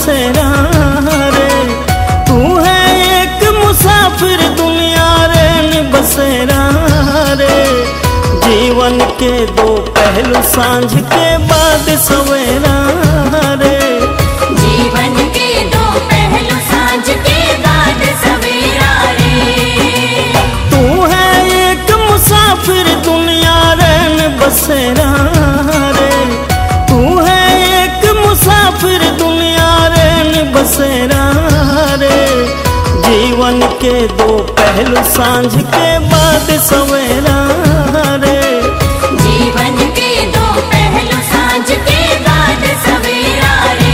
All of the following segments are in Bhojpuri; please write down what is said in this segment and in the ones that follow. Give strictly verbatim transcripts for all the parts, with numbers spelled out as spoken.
बसेरा रे। तू है एक मुसाफिर दुनिया रैन बसेरा रे। जीवन के दो पहलू सांझ के बाद सवेरा रे। जीवन के दो पहलू सांझ के बाद सवेरा रे। तू है एक मुसाफिर दुनिया रैन बसेरा रे। तू है एक मुसाफिर दुनिया रैन बसेरा रे। जीवन के दो पहलू सांझ के बाद सवेरा रे। जीवन के दो पहलू सांझ के बाद सवेरा रे।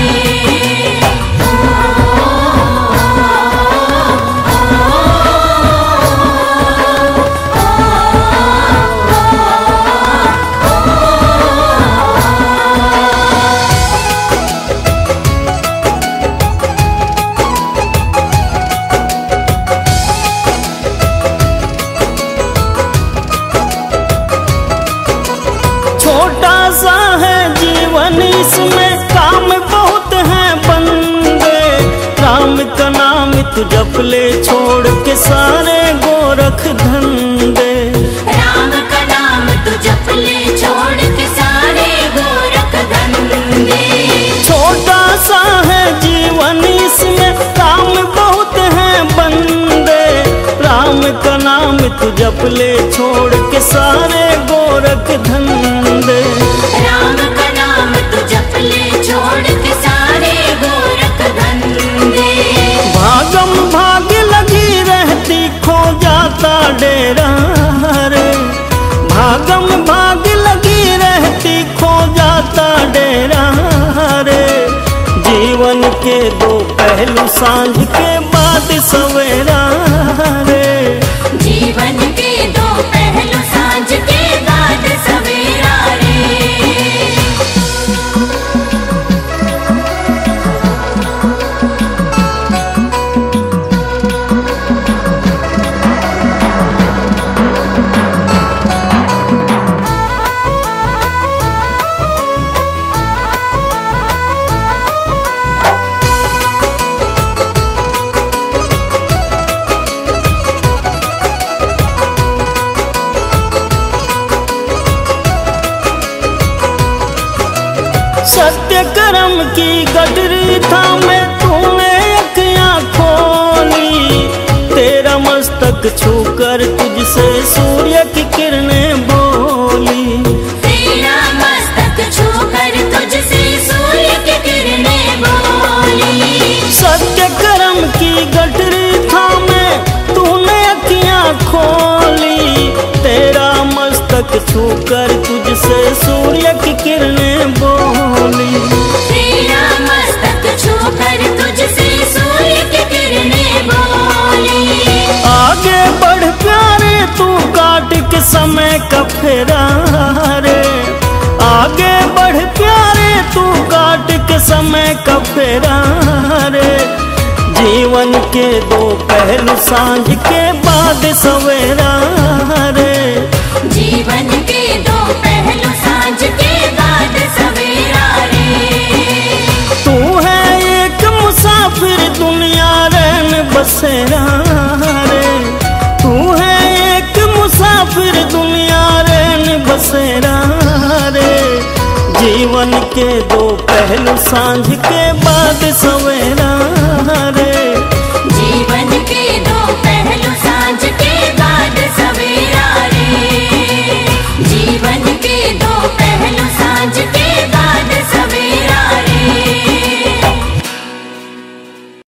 छोटा सा है जीवन इसमें काम बहुत है बंदे। राम का नाम तू जप ले छोड़ के सारे गोरख धंधे। राम का नाम तू जप ले छोड़ के सारे गोरख धंधे। छोटा सा है जीवन इसमें काम बहुत है बंदे। राम का नाम तू जप ले छोड़ के सारे गोरख धंधे। राम का नाम तू जप ले छोड़ के सारे गोरख धंधे। भागम भाग लगी रहती खो जाता डेरा रे। भागम भाग लगी रहती खो जाता डेरा रे। जीवन के दो पहलू सांझ के बाद सवेरा रे। जीवन के दो पहलू सांझ के बाद सवेरा रे। सत्य कर्म की गठरी थामे तूने अखियां खोली। तेरा मस्तक छूकर तुझसे सूर्य की किरणें बोली। तेरा मस्तक छूकर तुझसे सूर्य की किरणें बोली। सत्य कर्म की गठरी थामे तूने अखियां खोली। तेरा मस्तक छूकर तुझसे सूर्य की किरणें बोली। तेरा मस्तक छूकर तुझसे सूर्य की किरणें बोली। आगे बढ़ प्यारे तू काट के समय का फेरा रे। आगे बढ़ प्यारे तू काट के समय का फेरा रे। जीवन के दो पहलू सांझ के बाद सवेरा रे। जीवन के दो पहलू सांझ के बाद सवेरा रे। तू है एक मुसाफिर दुनिया रैन बसेरा रे। तू है एक मुसाफिर दुनिया रैन बसेरा रे। जीवन के दो पहलू सांझ के बाद सवेरा रे।